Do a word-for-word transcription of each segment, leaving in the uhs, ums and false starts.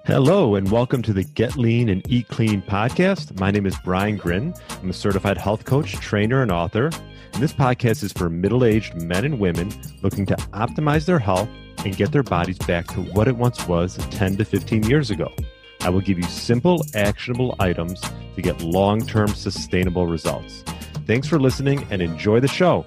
Hello, and welcome to the Get Lean and Eat Clean podcast. My name is Brian Grin. I'm a certified health coach, trainer, and author. And this podcast is for middle-aged men and women looking to optimize their health and get their bodies back to what it once was ten to fifteen years ago. I will give you simple, actionable items to get long-term sustainable results. Thanks for listening and enjoy the show.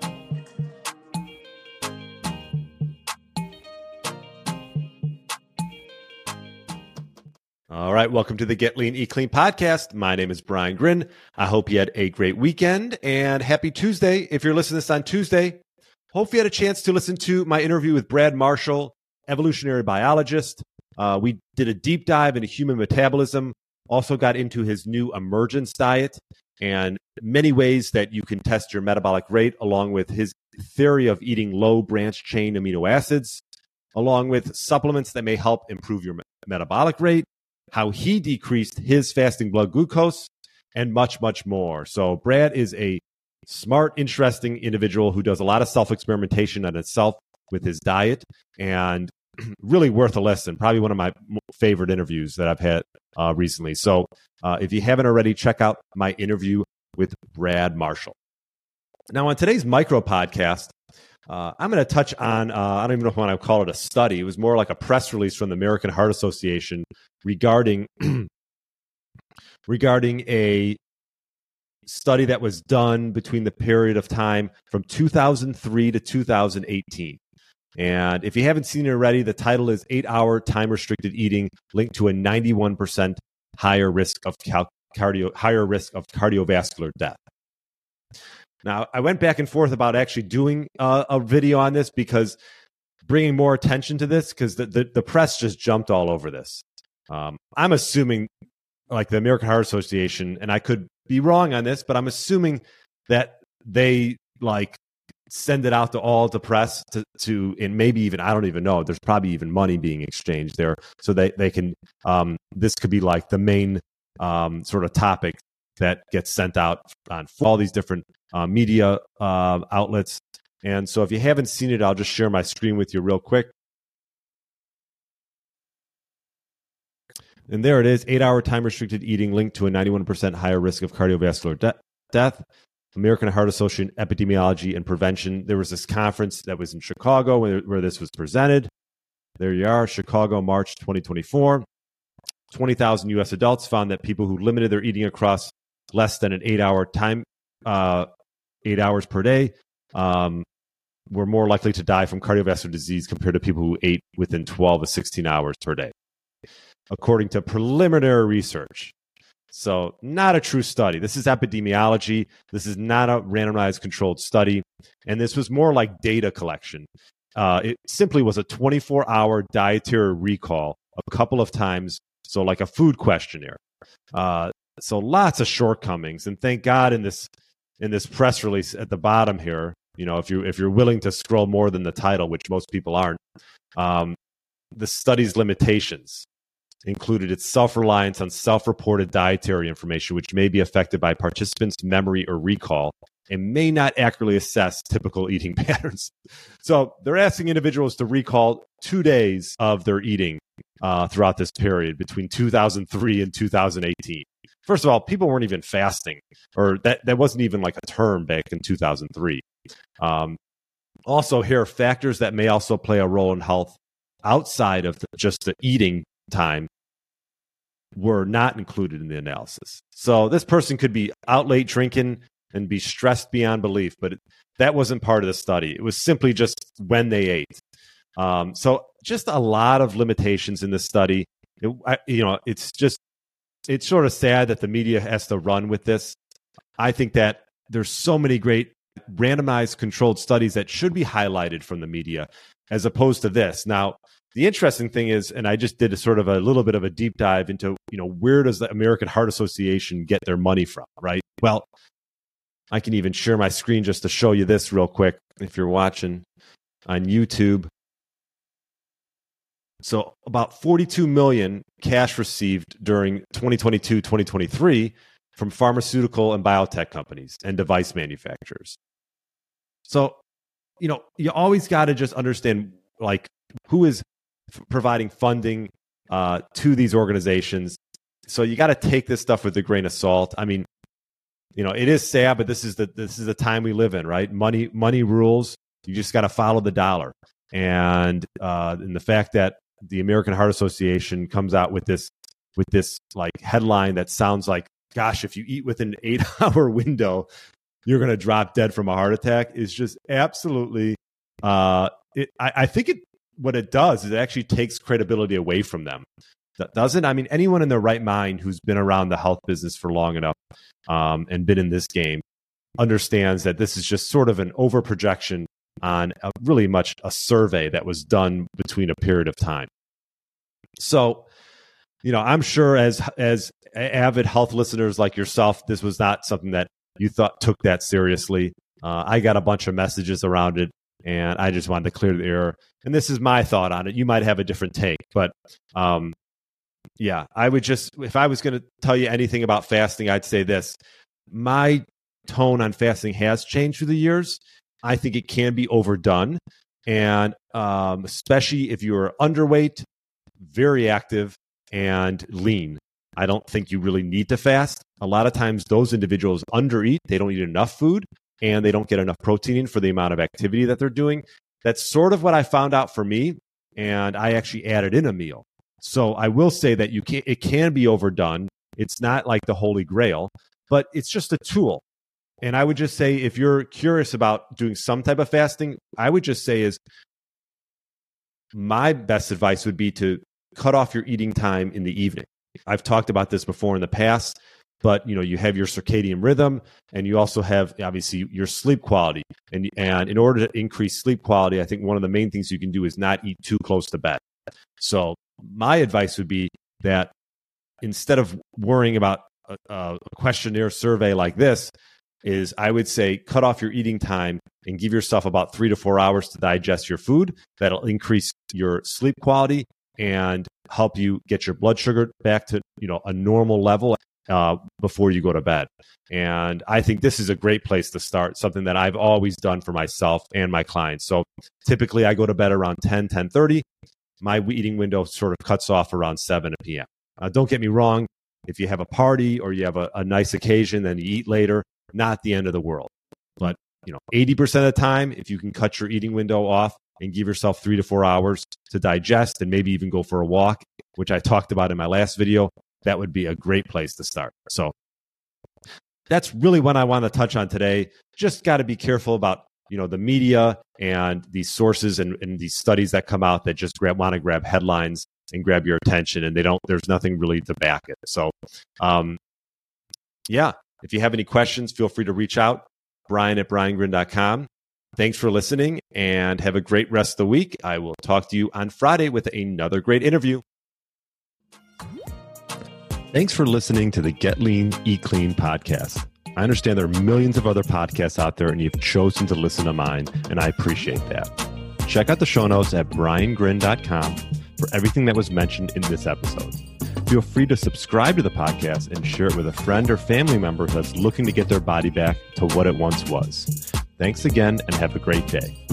All right, welcome to the Get Lean, Eat Clean podcast. My name is Brian Grin. I hope you had a great weekend and happy Tuesday. If you're listening to this on Tuesday, hope you had a chance to listen to my interview with Brad Marshall, evolutionary biologist. Uh, we did a deep dive into human metabolism, also got into his new emergence diet and many ways that you can test your metabolic rate, along with his theory of eating low branch chain amino acids, along with supplements that may help improve your metabolic rate, how he decreased his fasting blood glucose, and much, much more. So Brad is a smart, interesting individual who does a lot of self-experimentation on himself with his diet, and really worth a listen. Probably one of my favorite interviews that I've had uh, recently. So uh, if you haven't already, check out my interview with Brad Marshall. Now, on today's micro podcast, Uh, I'm going to touch on, uh, I don't even know if I want to call it a study. It was more like a press release from the American Heart Association regarding, regarding a study that was done between the period of time from two thousand three to two thousand eighteen. And if you haven't seen it already, the title is eight hour time-restricted eating linked to a ninety-one percent higher risk of cal- cardio, higher risk of cardiovascular death. Now, I went back and forth about actually doing uh, a video on this because bringing more attention to this, because the, the, the press just jumped all over this. Um, I'm assuming, like the American Heart Association, and I could be wrong on this, but I'm assuming that they like send it out to all the press to, to and maybe even, I don't even know, there's probably even money being exchanged there. So they, they can, um, this could be like the main um, sort of topic that gets sent out on all these different uh, media uh, outlets. And so if you haven't seen it, I'll just share my screen with you real quick. And there it is, eight hour time-restricted eating linked to a ninety-one percent higher risk of cardiovascular de- death. American Heart Association Epidemiology and Prevention. There was this conference that was in Chicago where, where this was presented. There you are, Chicago, March twenty twenty-four. twenty thousand U S adults found that people who limited their eating across less than an eight-hour time, uh, eight hours per day, um, were more likely to die from cardiovascular disease compared to people who ate within twelve to sixteen hours per day, according to preliminary research. So not a true study. This is epidemiology. This is not a randomized controlled study. And this was more like data collection. Uh, it simply was a twenty-four hour dietary recall a couple of times. So like a food questionnaire. Uh, So lots of shortcomings, and thank God in this in this press release at the bottom here, you know, if you if you're willing to scroll more than the title, which most people aren't, um, the study's limitations included its self-reliance on self-reported dietary information, which may be affected by participants' memory or recall, and may not accurately assess typical eating patterns. So they're asking individuals to recall two days of their eating uh, throughout this period between two thousand three and two thousand eighteen. First of all, people weren't even fasting, or that, that wasn't even like a term back in two thousand three. Um, also, here are factors that may also play a role in health outside of the, just the eating time were not included in the analysis. So this person could be out late drinking and be stressed beyond belief, but it, that wasn't part of the study. It was simply just when they ate. Um, so just a lot of limitations in this study. It, I, you know, it's just, it's sort of sad that the media has to run with this. I think that there's so many great randomized controlled studies that should be highlighted from the media as opposed to this. Now, the interesting thing is, and I just did a sort of a little bit of a deep dive into, you know, where does the American Heart Association get their money from, right? Well, I can even share my screen just to show you this real quick if you're watching on YouTube. So about forty-two million cash received during twenty twenty-two, twenty twenty-three from pharmaceutical and biotech companies and device manufacturers. So, you know, you always got to just understand like who is f- providing funding uh, to these organizations. So you got to take this stuff with a grain of salt. I mean, you know, it is sad, but this is the this is the time we live in, right? Money money rules. You just got to follow the dollar. And uh, and the fact that the American Heart Association comes out with this with this like headline that sounds like, gosh, if you eat within an eight hour window, you're going to drop dead from a heart attack is just absolutely. Uh, it, I, I think it what it does is it actually takes credibility away from them. Doesn't I mean anyone in their right mind who's been around the health business for long enough um, and been in this game understands that this is just sort of an overprojection on a, really much a survey that was done between a period of time. So, you know, I'm sure as as avid health listeners like yourself, this was not something that you thought took that seriously. Uh, I got a bunch of messages around it, and I just wanted to clear the air. And this is my thought on it. You might have a different take, but um, yeah, I would just, if I was going to tell you anything about fasting, I'd say this. My tone on fasting has changed through the years. I think it can be overdone. And um, especially if you're underweight, very active, and lean, I don't think you really need to fast. A lot of times those individuals undereat. They don't eat enough food, and they don't get enough protein in for the amount of activity that they're doing. That's sort of what I found out for me, and I actually added in a meal. So I will say that you can, it can be overdone. It's not like the Holy Grail, but it's just a tool. And I would just say, if you're curious about doing some type of fasting, I would just say is my best advice would be to cut off your eating time in the evening. I've talked about this before in the past, but you know, you have your circadian rhythm, and you also have obviously your sleep quality. And, and in order to increase sleep quality, I think one of the main things you can do is not eat too close to bed. So my advice would be that instead of worrying about a, a questionnaire survey like this, is I would say cut off your eating time and give yourself about three to four hours to digest your food. That'll increase your sleep quality and help you get your blood sugar back to, you know, a normal level uh, before you go to bed. And I think this is a great place to start, something that I've always done for myself and my clients. So typically I go to bed around ten, ten thirty. My eating window sort of cuts off around seven p.m. Uh, don't get me wrong. If you have a party or you have a, a nice occasion, then you eat later, not the end of the world. But, you know, eighty percent of the time, if you can cut your eating window off and give yourself three to four hours to digest and maybe even go for a walk, which I talked about in my last video, that would be a great place to start. So that's really what I want to touch on today. Just got to be careful about, you know, the media and these sources and, and these studies that come out that just grab, want to grab headlines and grab your attention, and they don't, there's nothing really to back it. So, um, yeah, if you have any questions, feel free to reach out, Brian at brian grin dot com. Thanks for listening, and have a great rest of the week. I will talk to you on Friday with another great interview. Thanks for listening to the Get Lean, Eat Clean podcast. I understand there are millions of other podcasts out there, and you've chosen to listen to mine, and I appreciate that. Check out the show notes at brian grin dot com for everything that was mentioned in this episode. Feel free to subscribe to the podcast and share it with a friend or family member that's looking to get their body back to what it once was. Thanks again, and have a great day.